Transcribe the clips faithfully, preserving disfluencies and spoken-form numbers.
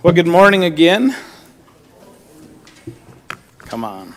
Well, good morning again. Come on.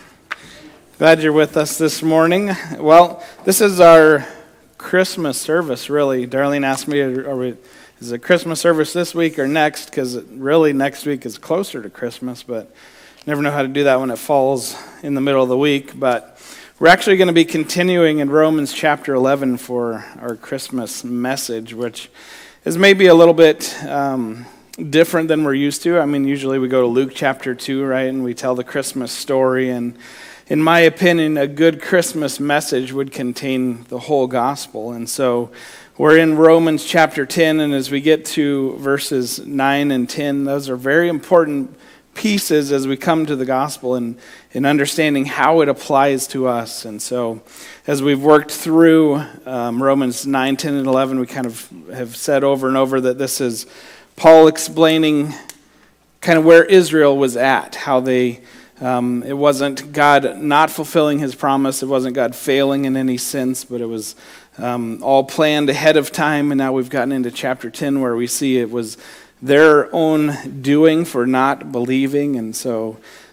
Glad you're with us this morning. Well, this is our Christmas service, really. Darlene asked me, are we, is it Christmas service this week or next? Because really next week is closer to Christmas, but never know how to do that when it falls in the middle of the week. But we're actually going to be continuing in Romans chapter eleven for our Christmas message, which is maybe a little bit um, different than we're used to. I mean, usually we go to Luke chapter two, right, and we tell the Christmas story. And in my opinion, a good Christmas message would contain the whole gospel. And so we're in Romans chapter ten, and as we get to verses nine and ten, those are very important pieces as we come to the gospel and in understanding how it applies to us. And so as we've worked through um, Romans nine, ten, and eleven, we kind of have said over and over that this is Paul explaining kind of where Israel was at, how they, um, it wasn't God not fulfilling his promise, it wasn't God failing in any sense, but it was um, all planned ahead of time. And now we've gotten into chapter ten where we see it was their own doing for not believing. And so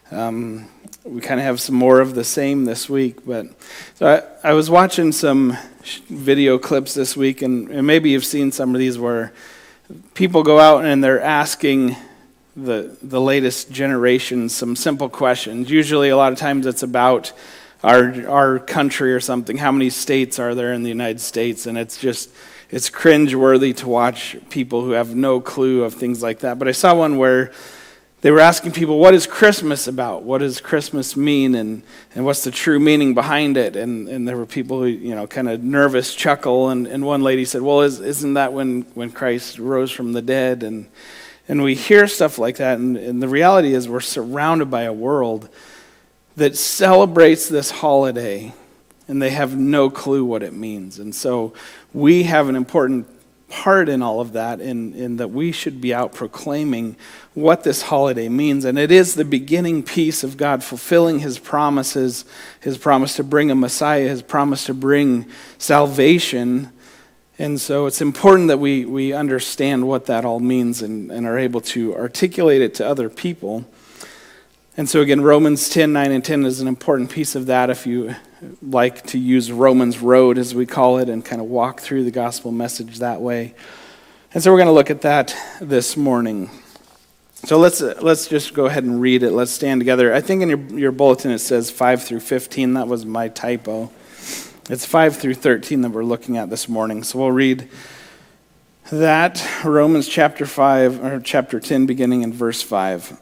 um, we kind of have some more of the same this week. But so I, I was watching some video clips this week, and, and maybe you've seen some of these where people go out and they're asking the the latest generation some simple questions. Usually a lot of times it's about our our country or something. How many states are there in the United States? And it's just, it's cringeworthy to watch people who have no clue of things like that. But I saw one where they were asking people, what is Christmas about? What does Christmas mean? And, and what's the true meaning behind it? And and there were people who, you know, kind of nervous chuckle. And, and one lady said, well, is, isn't that when, when Christ rose from the dead? And and we hear stuff like that. And, and the reality is we're surrounded by a world that celebrates this holiday, and they have no clue what it means. And so we have an important part in all of that, in, in that we should be out proclaiming what this holiday means. And it is the beginning piece of God fulfilling his promises, his promise to bring a Messiah, his promise to bring salvation. And so it's important that we, we understand what that all means and, and are able to articulate it to other people. And so again, Romans ten, nine, and ten is an important piece of that if you like to use Romans Road, as we call it, and kind of walk through the gospel message that way. And so we're going to look at that this morning. So let's uh, let's just go ahead and read it. Let's stand together. I think in your, your bulletin it says five through fifteen. That was my typo. It's five through thirteen that we're looking at this morning. So we'll read that, Romans chapter five, or chapter ten, beginning in verse five.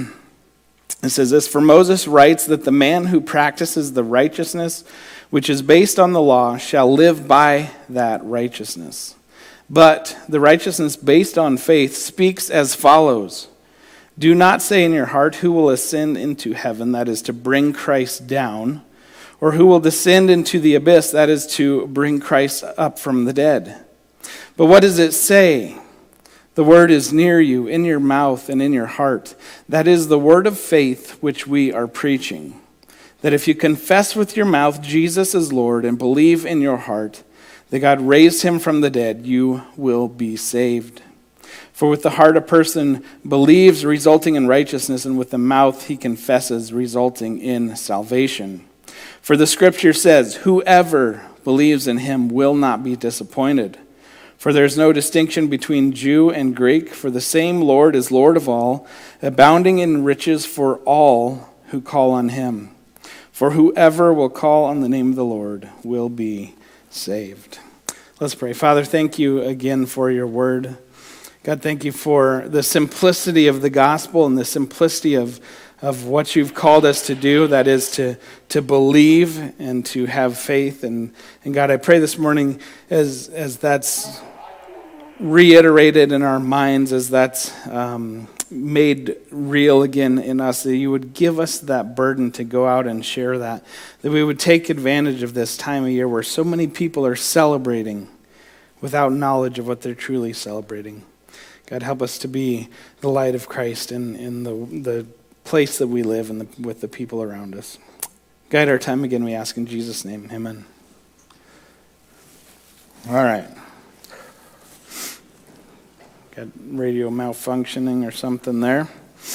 It says this, for Moses writes that the man who practices the righteousness which is based on the law shall live by that righteousness. But the righteousness based on faith speaks as follows. Do not say in your heart, who will ascend into heaven, that is to bring Christ down, or who will descend into the abyss, that is to bring Christ up from the dead. But what does it say? The word is near you, in your mouth and in your heart. That is the word of faith which we are preaching. That if you confess with your mouth Jesus is Lord and believe in your heart that God raised him from the dead, you will be saved. For with the heart a person believes, resulting in righteousness, and with the mouth he confesses, resulting in salvation. For the scripture says, whoever believes in him will not be disappointed. For there is no distinction between Jew and Greek, for the same Lord is Lord of all, abounding in riches for all who call on him. For whoever will call on the name of the Lord will be saved. Let's pray. Father, thank you again for your word. God, thank you for the simplicity of the gospel and the simplicity of, of what you've called us to do, that is to, to believe and to have faith. And, and God, I pray this morning as, as that's reiterated in our minds, as that's um, made real again in us, that you would give us that burden to go out and share that, that we would take advantage of this time of year where so many people are celebrating without knowledge of what they're truly celebrating. God, help us to be the light of Christ in, in the, the place that we live and the, with the people around us. Guide our time again, we ask in Jesus' name. Amen. All right. Got radio malfunctioning or something there.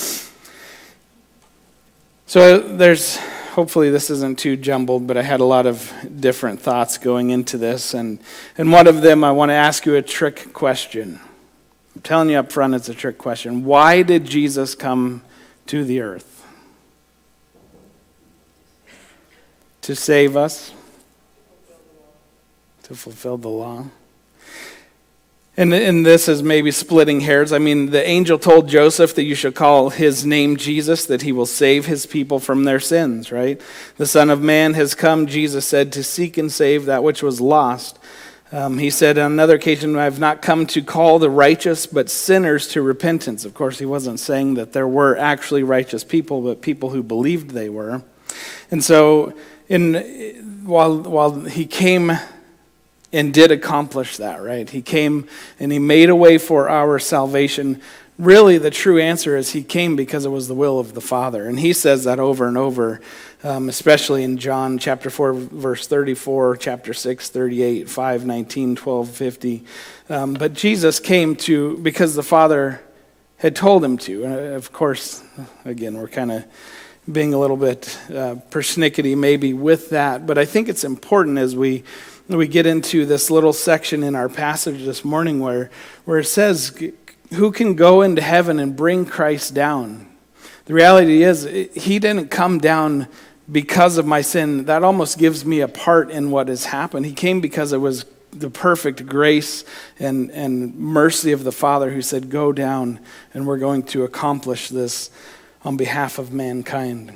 So there's, hopefully this isn't too jumbled, but I had a lot of different thoughts going into this. And, and one of them, I want to ask you a trick question. I'm telling you up front, it's a trick question. Why did Jesus come to the earth? To save us? To fulfill the law? And, and this is maybe splitting hairs. I mean, the angel told Joseph that you should call his name Jesus, that he will save his people from their sins, right? The Son of Man has come, Jesus said, to seek and save that which was lost. Um, he said on another occasion, I have not come to call the righteous, but sinners to repentance. Of course, he wasn't saying that there were actually righteous people, but people who believed they were. And so, in while while he came and did accomplish that, right? He came and he made a way for our salvation. Really, the true answer is he came because it was the will of the Father. And he says that over and over, um, especially in John chapter four, verse thirty-four, chapter six, thirty-eight, five, nineteen, twelve, fifty. Um, but Jesus came to, because the Father had told him to. Uh, of course, again, we're kind of being a little bit uh, persnickety maybe with that. But I think it's important as we we get into this little section in our passage this morning where, where it says, who can go into heaven and bring Christ down? The reality is, he didn't come down because of my sin. That almost gives me a part in what has happened. He came because it was the perfect grace and, and mercy of the Father who said, go down, and we're going to accomplish this on behalf of mankind.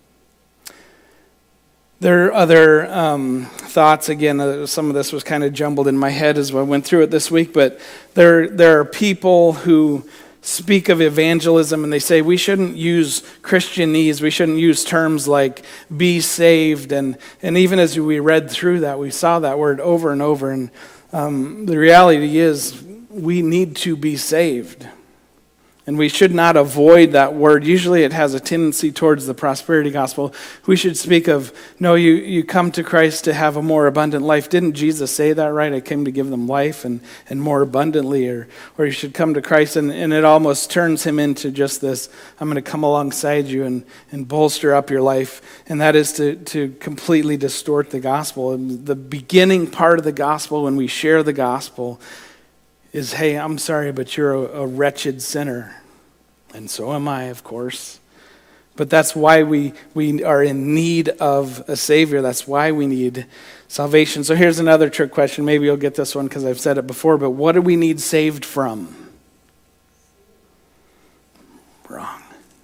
There are other um, thoughts. Again, uh, some of this was kind of jumbled in my head as I went through it this week, but there, there are people who speak of evangelism and they say we shouldn't use Christianese, we shouldn't use terms like be saved, and, and even as we read through that, we saw that word over and over, and um, the reality is we need to be saved. And we should not avoid that word. Usually it has a tendency towards the prosperity gospel. We should speak of, no, you, you come to Christ to have a more abundant life. Didn't Jesus say that, right? I came to give them life and, and more abundantly. Or or you should come to Christ, and, and it almost turns him into just this, I'm going to come alongside you and, and bolster up your life. And that is to, to completely distort the gospel. And the beginning part of the gospel, when we share the gospel, is, hey, I'm sorry, but you're a, a wretched sinner. And so am I, of course. But that's why we, we are in need of a Savior. That's why we need salvation. So here's another trick question. Maybe you'll get this one because I've said it before, but what do we need saved from? Wrong.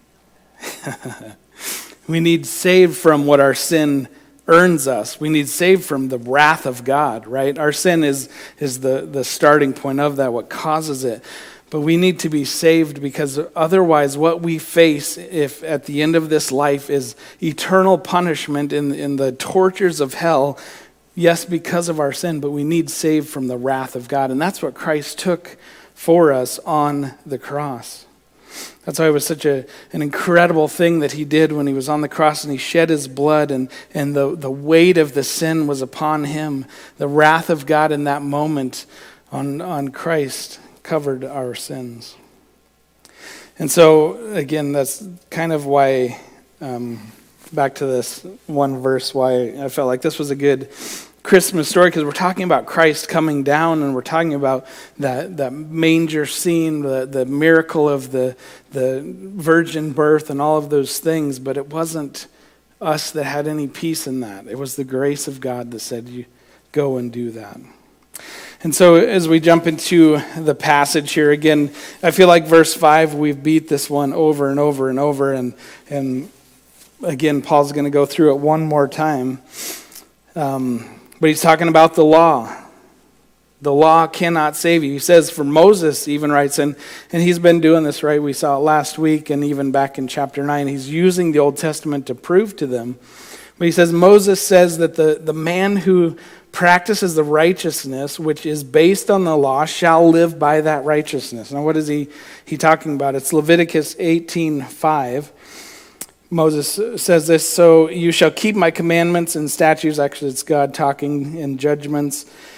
We need saved from what our sin earns us. We need saved from the wrath of God, right? Our sin is, is the, the starting point of that, what causes it. But we need to be saved because otherwise what we face if at the end of this life is eternal punishment in, in the tortures of hell. Yes, because of our sin, but we need saved from the wrath of God. And that's what Christ took for us on the cross. That's why it was such a, an incredible thing that he did when he was on the cross and he shed his blood, and, and the, the weight of the sin was upon him. The wrath of God in that moment on, on Christ covered our sins. And so, again, that's kind of why, um, back to this one verse, why I felt like this was a good Christmas story, because we're talking about Christ coming down, and we're talking about that, that manger scene, the, the miracle of the, the virgin birth and all of those things, but it wasn't us that had any peace in that. It was the grace of God that said, you go and do that. And so as we jump into the passage here, again, I feel like verse five, we've beat this one over and over and over. And, and again, Paul's going to go through it one more time. Um, but he's talking about the law. The law cannot save you. He says, for Moses even writes, and, and he's been doing this, right? We saw it last week and even back in chapter nine. He's using the Old Testament to prove to them. But he says, Moses says that the, the man who practices the righteousness which is based on the law shall live by that righteousness. Now what is he, he talking about? It's Leviticus eighteen five. Moses says this, so you shall keep my commandments and statutes. Actually, it's God talking in judgments.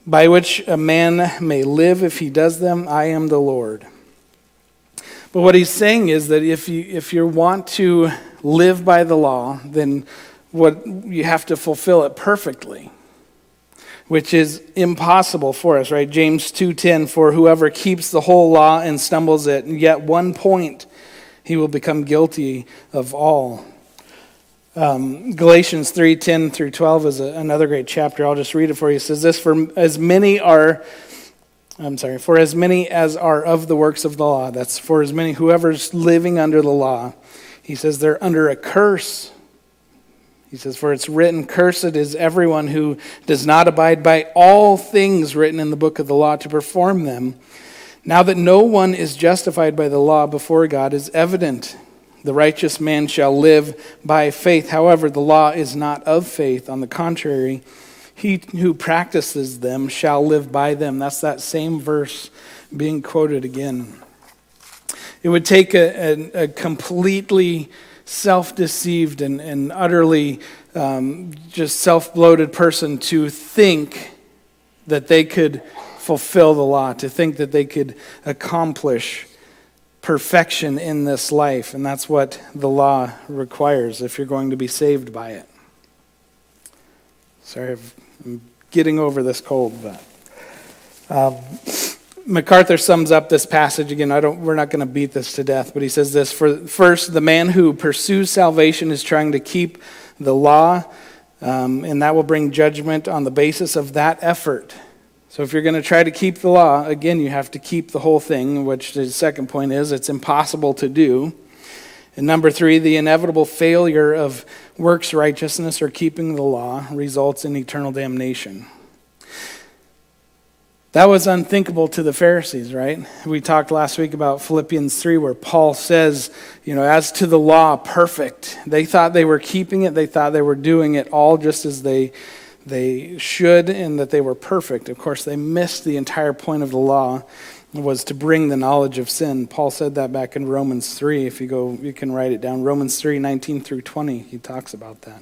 by which a man may live if he does them. I am the Lord. But what he's saying is that if you if you want to live by the law, then what you have to fulfill it perfectly, which is impossible for us, right? James two ten, for whoever keeps the whole law and stumbles at yet one point, he will become guilty of all. Um, Galatians three ten through twelve is a, another great chapter. I'll just read it for you. It says this, for as many are, I'm sorry, for as many as are of the works of the law, that's for as many, whoever's living under the law, he says they're under a curse. He says, for it's written, cursed is everyone who does not abide by all things written in the book of the law to perform them. Now that no one is justified by the law before God is evident. The righteous man shall live by faith. However, the law is not of faith. On the contrary, he who practices them shall live by them. That's that same verse being quoted again. It would take a, a, a completely self-deceived and, and utterly um, just self-bloated person to think that they could fulfill the law, to think that they could accomplish perfection in this life. And that's what the law requires if you're going to be saved by it. Sorry, I'm getting over this cold, but um, MacArthur sums up this passage again. I don't. We're not going to beat this to death, but he says this: for first, the man who pursues salvation is trying to keep the law, um, and that will bring judgment on the basis of that effort. So if you're going to try to keep the law, again, you have to keep the whole thing, which the second point is it's impossible to do. And number three, the inevitable failure of works righteousness or keeping the law results in eternal damnation. That was unthinkable to the Pharisees, right? We talked last week about Philippians three, where Paul says, you know, as to the law, perfect. They thought they were keeping it. They thought they were doing it all just as they they should, and that they were perfect. Of course, they missed the entire point of the law, was to bring the knowledge of sin. Paul said that back in Romans three. If you go, you can write it down. Romans three, nineteen through twenty, he talks about that.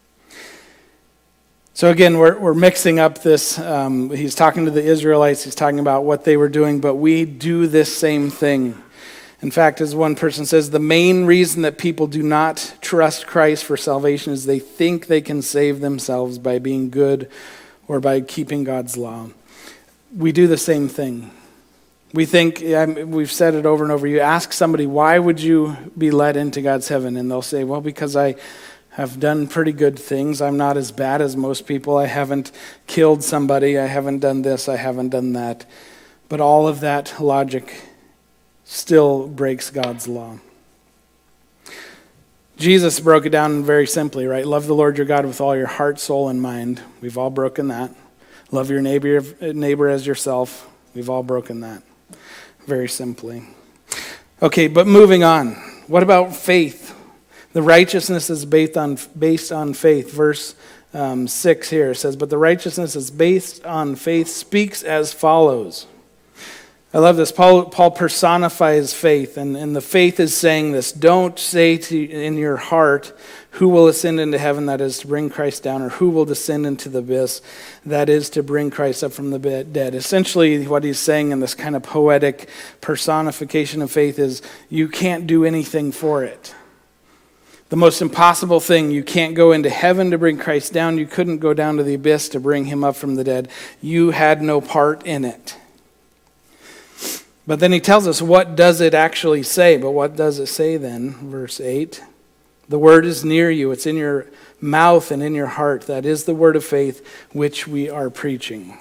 So again, we're we're mixing up this. Um, he's talking to the Israelites. He's talking about what they were doing, but we do this same thing. In fact, as one person says, the main reason that people do not trust Christ for salvation is they think they can save themselves by being good or by keeping God's law. We do the same thing. We think, we've said it over and over, you ask somebody, why would you be led into God's heaven? And they'll say, well, because I have done pretty good things. I'm not as bad as most people. I haven't killed somebody. I haven't done this. I haven't done that. But all of that logic still breaks God's law. Jesus broke it down very simply, right? Love the Lord your God with all your heart, soul, and mind. We've all broken that. Love your neighbor, neighbor as yourself. We've all broken that. Very simply. Okay, but moving on. What about faith? The righteousness is based on based on faith. Verse um, six here says, but the righteousness is based on faith speaks as follows. I love this. Paul, Paul personifies faith, and, and the faith is saying this. Don't say to in your heart, who will ascend into heaven, that is to bring Christ down, or who will descend into the abyss, that is to bring Christ up from the dead. Essentially, what he's saying in this kind of poetic personification of faith is, you can't do anything for it. The most impossible thing, you can't go into heaven to bring Christ down. You couldn't go down to the abyss to bring him up from the dead. You had no part in it. But then he tells us, what does it actually say? But what does it say then? Verse eight. The word is near you. It's in your mouth and in your heart. That is the word of faith which we are preaching.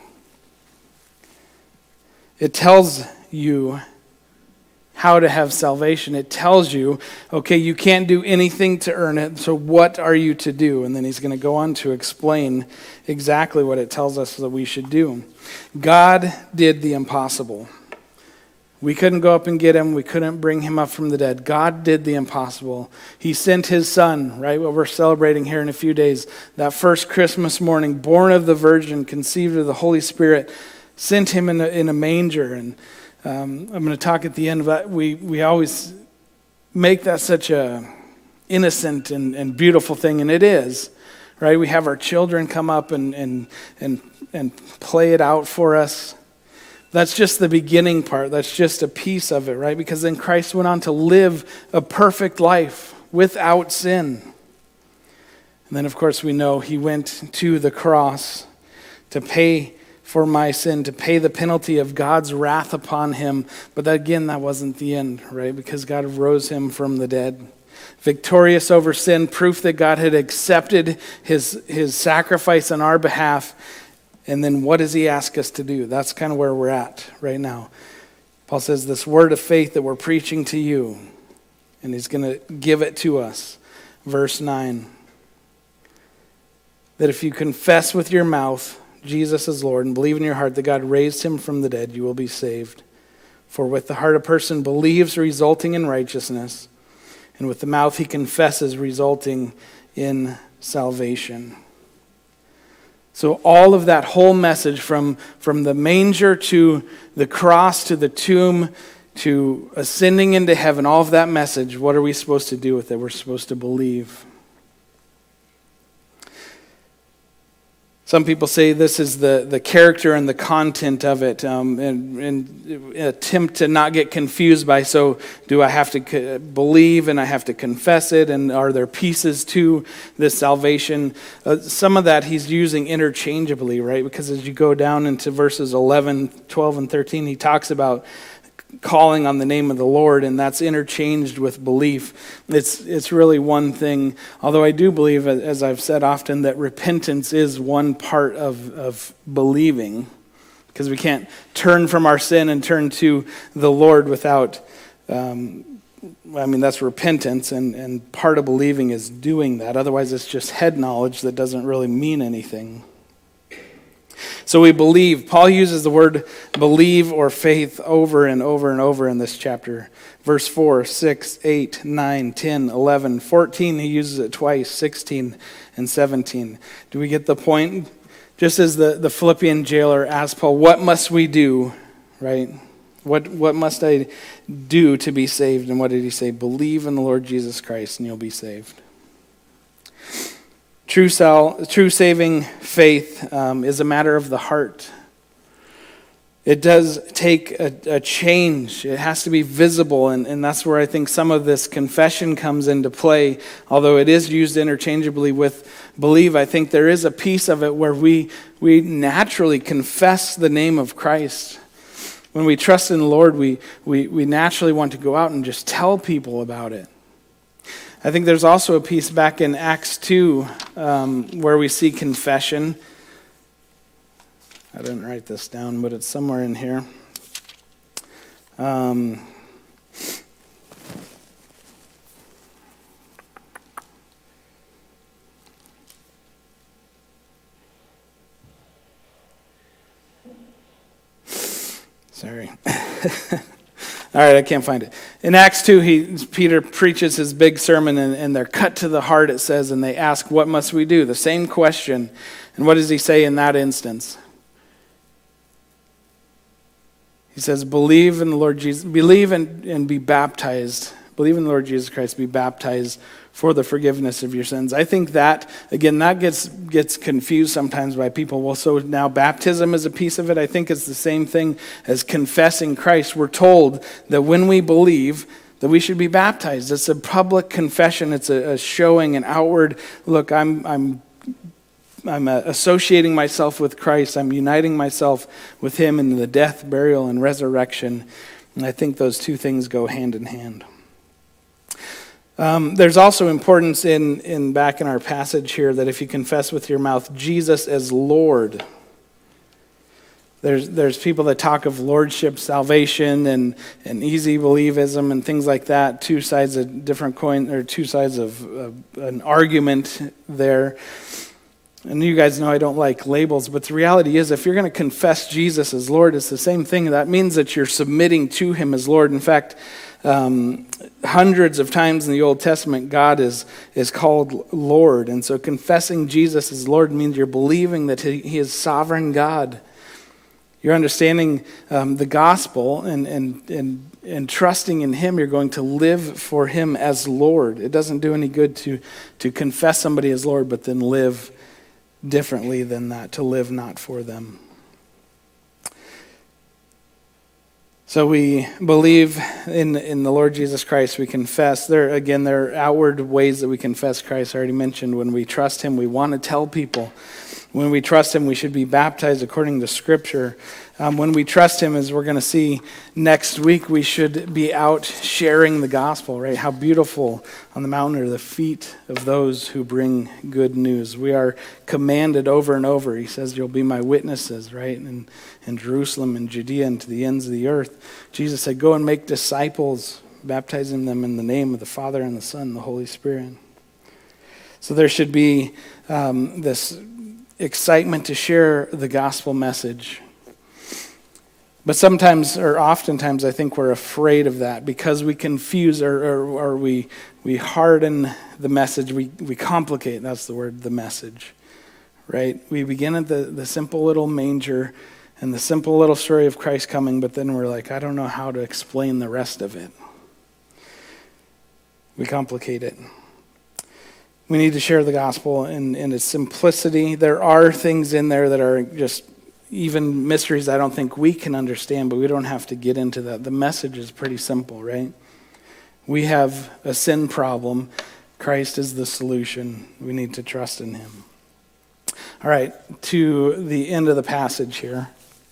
It tells you how to have salvation. It tells you, okay, you can't do anything to earn it, so what are you to do? And then he's going to go on to explain exactly what it tells us that we should do. God did the impossible. We couldn't go up and get him. We couldn't bring him up from the dead. God did the impossible. He sent his son, right? What we're celebrating here in a few days. That first Christmas morning, born of the Virgin, conceived of the Holy Spirit, sent him in a, in a manger. And um, I'm going to talk at the end of that. We, we always make that such a innocent and, and beautiful thing, and it is, right? We have our children come up and and and and play it out for us. That's just the beginning part. That's just a piece of it, right? Because then Christ went on to live a perfect life without sin. And then, of course, we know he went to the cross to pay for my sin, to pay the penalty of God's wrath upon him. But that, again, that wasn't the end, right? Because God rose him from the dead. Victorious over sin, proof that God had accepted his, his sacrifice on our behalf. And then what does he ask us to do? That's kind of where we're at right now. Paul says this word of faith that we're preaching to you, and he's going to give it to us. Verse nine. That if you confess with your mouth Jesus is Lord and believe in your heart that God raised him from the dead, you will be saved. For with the heart a person believes, resulting in righteousness, and with the mouth he confesses, resulting in salvation. So all of that whole message from, from the manger to the cross to the tomb to ascending into heaven, all of that message, what are we supposed to do with it? We're supposed to believe. Some people say this is the, the character and the content of it, um, and, and attempt to not get confused by, so do I have to co- believe and I have to confess it, and are there pieces to this salvation? Uh, some of that he's using interchangeably, right? Because as you go down into verses eleven, twelve, and thirteen, he talks about calling on the name of the Lord, and that's interchanged with belief. It's it's really one thing, although I do believe, as I've said often, that repentance is one part of, of believing, because we can't turn from our sin and turn to the Lord without, um, I mean, that's repentance, and, and part of believing is doing that. Otherwise, it's just head knowledge that doesn't really mean anything. So we believe. Paul uses the word believe or faith over and over and over in this chapter. Verse four, six, eight, nine, ten, eleven, fourteen, he uses it twice, sixteen and seventeen. Do we get the point? Just as the, the Philippian jailer asked Paul, what must we do, right? What, what must I do to be saved? And what did he say? Believe in the Lord Jesus Christ and you'll be saved. True, sal- true saving faith um, is a matter of the heart. It does take a, a change. It has to be visible, and, and that's where I think some of this confession comes into play. Although it is used interchangeably with believe, I think there is a piece of it where we, we naturally confess the name of Christ. When we trust in the Lord, we, we, we naturally want to go out and just tell people about it. I think there's also a piece back in Acts two um, where we see confession. I didn't write this down, but it's somewhere in here. Um, sorry. All right, I can't find it. In Acts two, he, Peter preaches his big sermon, and, and they're cut to the heart, it says, and they ask, what must we do? The same question. And what does he say in that instance? He says, believe in the Lord Jesus, believe and, and be baptized. Believe in the Lord Jesus Christ, be baptized for the forgiveness of your sins. I think that, again, that gets gets confused sometimes by people. Well, so now baptism is a piece of it. I think it's the same thing as confessing Christ. We're told that when we believe, that we should be baptized. It's a public confession. It's a, a showing, an outward look. I'm I'm I'm associating myself with Christ. I'm uniting myself with him in the death, burial, and resurrection. And I think those two things go hand in hand. Um, there's also importance in, in back in our passage here that if you confess with your mouth Jesus as Lord, there's there's people that talk of lordship, salvation, and, and easy believism and things like that. Two sides of different coin, or two sides of uh, an argument there. And you guys know I don't like labels, but the reality is if you're going to confess Jesus as Lord, it's the same thing. That means that you're submitting to him as Lord. In fact, um, hundreds of times in the Old Testament, God is, is called Lord. And so confessing Jesus as Lord means you're believing that he, he is sovereign God. You're understanding um, the gospel and, and, and, and trusting in him. You're going to live for him as Lord. It doesn't do any good to, to confess somebody as Lord, but then live differently than that, to live not for them. So we believe in in the Lord Jesus Christ. We confess. There again, there are outward ways that we confess Christ. I already mentioned when we trust him, we want to tell people. When we trust him, we should be baptized according to Scripture. Um, when we trust him, as we're going to see next week, we should be out sharing the gospel, right? How beautiful on the mountain are the feet of those who bring good news. We are commanded over and over. He says, you'll be my witnesses, right? In, in Jerusalem and Judea and to the ends of the earth. Jesus said, go and make disciples, baptizing them in the name of the Father and the Son and the Holy Spirit. So there should be um, this excitement to share the gospel message. But sometimes, or oftentimes, I think we're afraid of that because we confuse or, or, or we we harden the message. We, we complicate, that's the word, the message, right? We begin at the, the simple little manger and the simple little story of Christ coming, but then we're like, I don't know how to explain the rest of it. We complicate it. We need to share the gospel in, in its simplicity. There are things in there that are just even mysteries I don't think we can understand, but we don't have to get into that. The message is pretty simple, right? We have a sin problem. Christ is the solution. We need to trust in him. All right, to the end of the passage here.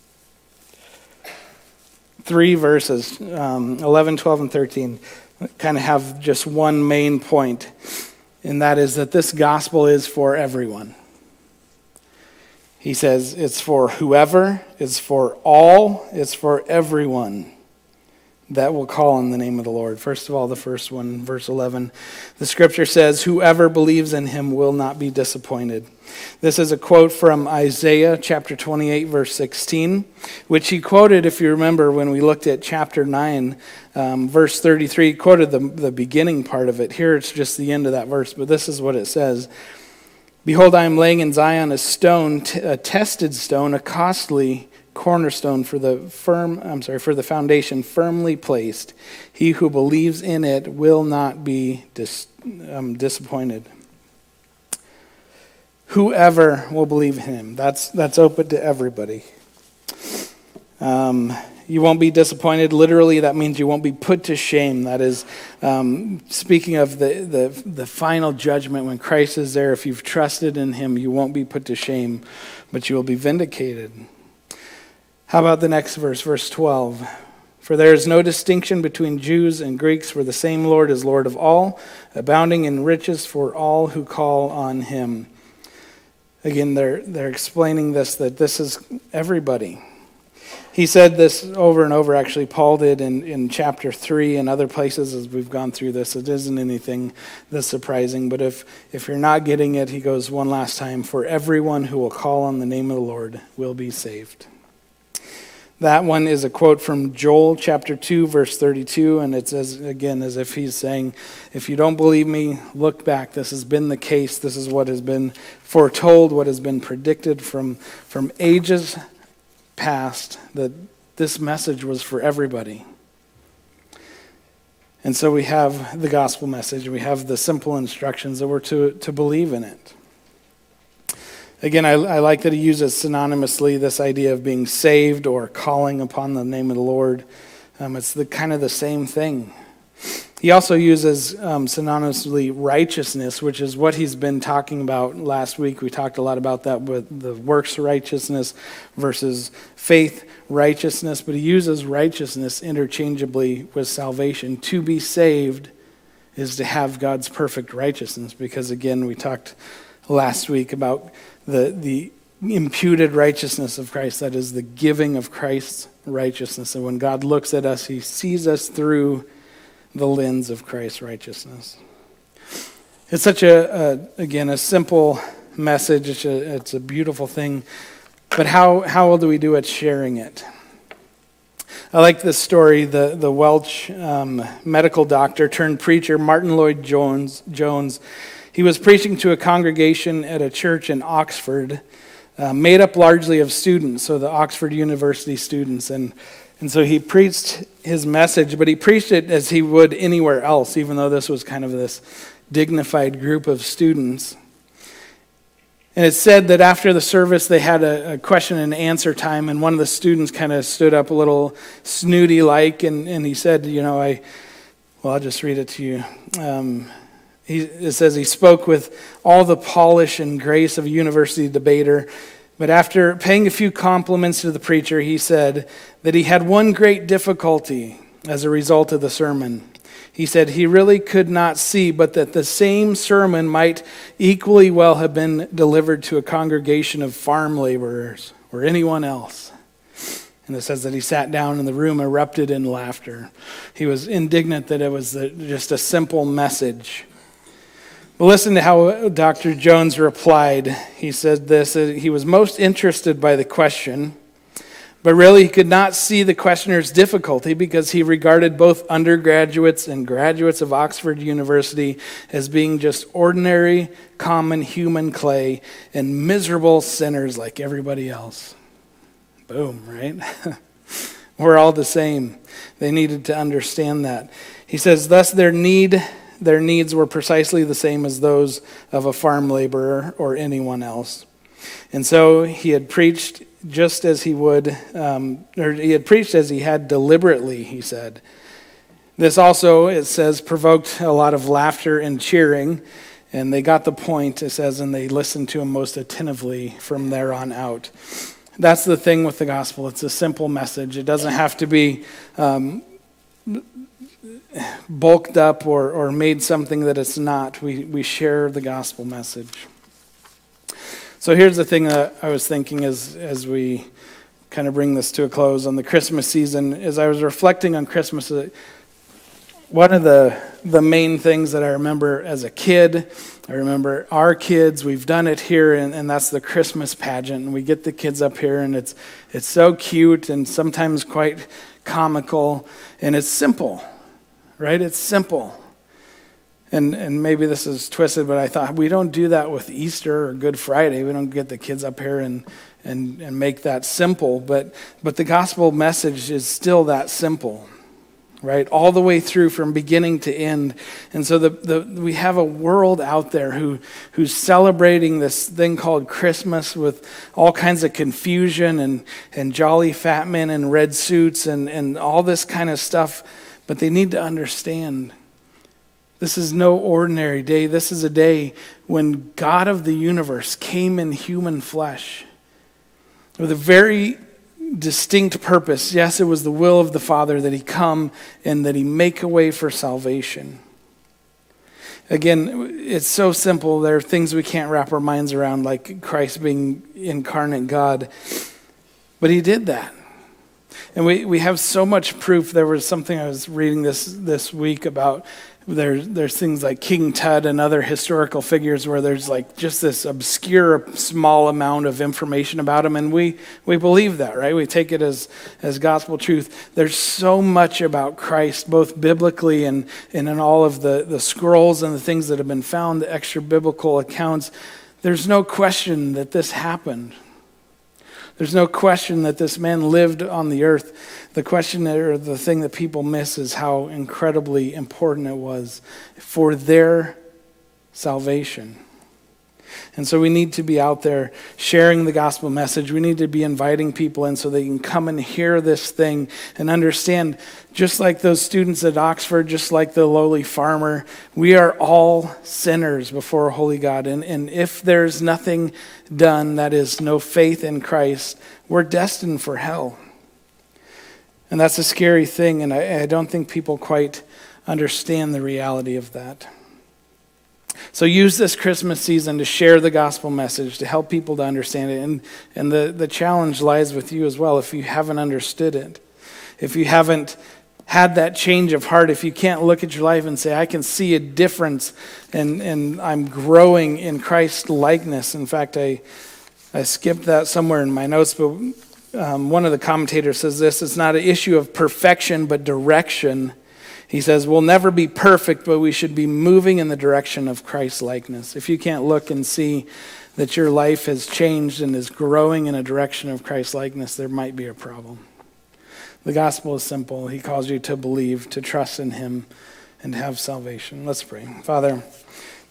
Three verses, um, eleven, twelve, and thirteen, kind of have just one main point, and that is that this gospel is for everyone. He says it's for whoever, it's for all, it's for everyone that will call on the name of the Lord. First of all, the first one, verse eleven, the scripture says, whoever believes in him will not be disappointed. This is a quote from Isaiah chapter twenty-eight, verse sixteen, which he quoted, if you remember, when we looked at chapter nine, um, verse thirty-three, he quoted the, the beginning part of it. Here it's just the end of that verse, but this is what it says. Behold, I am laying in Zion a stone, a tested stone, a costly cornerstone for the firm, I'm sorry, for the foundation firmly placed. He who believes in it will not be dis, um, disappointed. Whoever will believe in him. That's that's open to everybody. Um, you won't be disappointed. Literally, that means you won't be put to shame. That is, um, speaking of the, the, the final judgment when Christ is there, if you've trusted in him, you won't be put to shame, but you will be vindicated. How about the next verse, verse twelve? For there is no distinction between Jews and Greeks, for the same Lord is Lord of all, abounding in riches for all who call on him. Again, they're they're explaining this, that this is everybody. He said this over and over, actually. Paul did in, in chapter three and other places as we've gone through this. It isn't anything that's surprising, but if, if you're not getting it, he goes one last time, for everyone who will call on the name of the Lord will be saved. That one is a quote from Joel chapter two, verse thirty-two, and it says, again, as if he's saying, if you don't believe me, look back. This has been the case. This is what has been foretold, what has been predicted from, from ages past, that this message was for everybody. And so we have the gospel message. We have the simple instructions that we're to, to believe in it. Again, I, I like that he uses synonymously this idea of being saved or calling upon the name of the Lord. Um, it's the kind of the same thing. He also uses um, synonymously righteousness, which is what he's been talking about last week. We talked a lot about that with the works righteousness versus faith righteousness, but he uses righteousness interchangeably with salvation. To be saved is to have God's perfect righteousness, because again, we talked last week about the the imputed righteousness of Christ, that is the giving of Christ's righteousness. And when God looks at us, he sees us through the lens of Christ's righteousness. It's such a, a again, a simple message. It's a, it's a beautiful thing. But how, how well do we do at sharing it? I like this story. The, the Welsh um, medical doctor turned preacher, Martin Lloyd-Jones, Jones, he was preaching to a congregation at a church in Oxford, uh, made up largely of students, so the Oxford University students. And And so he preached his message, but he preached it as he would anywhere else, even though this was kind of this dignified group of students. And it said that after the service, they had a, a question and answer time, and one of the students kind of stood up a little snooty-like, and, and he said, you know, I, well, I'll just read it to you. Um, he, it says, he spoke with all the polish and grace of a university debater, but after paying a few compliments to the preacher, he said that he had one great difficulty as a result of the sermon. He said he really could not see, but that the same sermon might equally well have been delivered to a congregation of farm laborers or anyone else. And it says that he sat down and the room erupted in laughter. He was indignant that it was just a simple message. But listen to how Doctor Jones replied. He said this, that he was most interested by the question, but really he could not see the questioner's difficulty because he regarded both undergraduates and graduates of Oxford University as being just ordinary, common human clay and miserable sinners like everybody else. Boom, right? We're all the same. They needed to understand that. He says, thus their need, their needs were precisely the same as those of a farm laborer or anyone else. And so he had preached just as he would, um, or he had preached as he had deliberately, he said. This also, it says, provoked a lot of laughter and cheering, and they got the point, it says, and they listened to him most attentively from there on out. That's the thing with the gospel. It's a simple message. It doesn't have to be um, bulked up or, or made something that it's not. We, we share the gospel message. So here's the thing that I was thinking as, as we kind of bring this to a close on the Christmas season. As I was reflecting on Christmas, one of the, the main things that I remember as a kid, I remember our kids, we've done it here, and, and that's the Christmas pageant. And we get the kids up here, and it's it's so cute and sometimes quite comical, and it's simple, right? It's simple. And and maybe this is twisted, but I thought we don't do that with Easter or Good Friday. We don't get the kids up here and and, and make that simple. But but the gospel message is still that simple, right? All the way through from beginning to end. And so the, the we have a world out there who who's celebrating this thing called Christmas with all kinds of confusion and, and jolly fat men in red suits and, and all this kind of stuff. But they need to understand this is no ordinary day. This is a day when God of the universe came in human flesh with a very distinct purpose. Yes, it was the will of the Father that he come and that he make a way for salvation. Again, it's so simple. There are things we can't wrap our minds around, like Christ being incarnate God. But he did that. And we, we have so much proof. There was something I was reading this, this week about There's there's things like King Tut and other historical figures where there's like just this obscure small amount of information about him, and we we believe that, right? We take it as as gospel truth. There's so much about Christ, both biblically and, and in all of the, the scrolls and the things that have been found, the extra biblical accounts. There's no question that this happened. There's no question that this man lived on the earth. The question or the thing that people miss is how incredibly important it was for their salvation. And so we need to be out there sharing the gospel message. We need to be inviting people in so they can come and hear this thing and understand, just like those students at Oxford, just like the lowly farmer, we are all sinners before a holy God. And, and if there's nothing done, that is no faith in Christ, we're destined for hell. And that's a scary thing, and I, I don't think people quite understand the reality of that. So use this Christmas season to share the gospel message, to help people to understand it. And, and the, the challenge lies with you as well if you haven't understood it. If you haven't had that change of heart, if you can't look at your life and say, I can see a difference and, and I'm growing in Christ's likeness. In fact, I, I skipped that somewhere in my notes, but um, one of the commentators says this, it's not an issue of perfection, but direction. He says, we'll never be perfect, but we should be moving in the direction of Christ's likeness. If you can't look and see that your life has changed and is growing in a direction of Christ's likeness, there might be a problem. The gospel is simple. He calls you to believe, to trust in him, and have salvation. Let's pray. Father,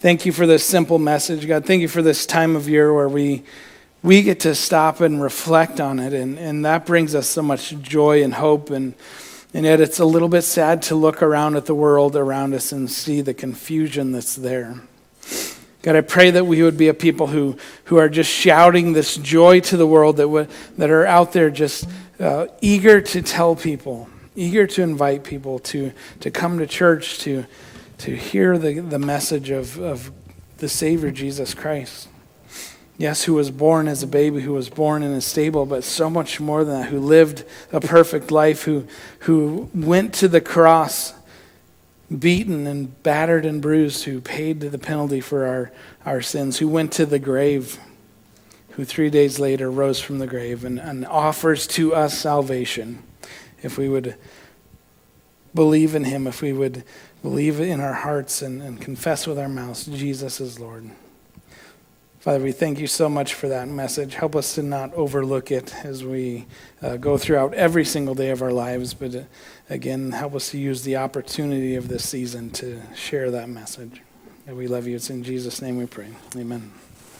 Thank you for this simple message, God. Thank you for this time of year where we we get to stop and reflect on it, and, and that brings us so much joy and hope, and, and yet it's a little bit sad to look around at the world around us and see the confusion that's there. God, I pray that we would be a people who, who are just shouting this joy to the world, that w- that are out there just uh, eager to tell people, eager to invite people to, to come to church, to, to hear the, the message of, of the Savior, Jesus Christ. Yes, who was born as a baby, who was born in a stable, but so much more than that, who lived a perfect life, who, who went to the cross, beaten and battered and bruised, who paid the penalty for our, our sins, who went to the grave, who three days later rose from the grave and, and offers to us salvation if we would believe in him, if we would believe in our hearts and, and confess with our mouths, Jesus is Lord. Father, we thank you so much for that message. Help us to not overlook it as we uh, go throughout every single day of our lives. But uh, again, help us to use the opportunity of this season to share that message. And we love you. It's in Jesus' name we pray. Amen.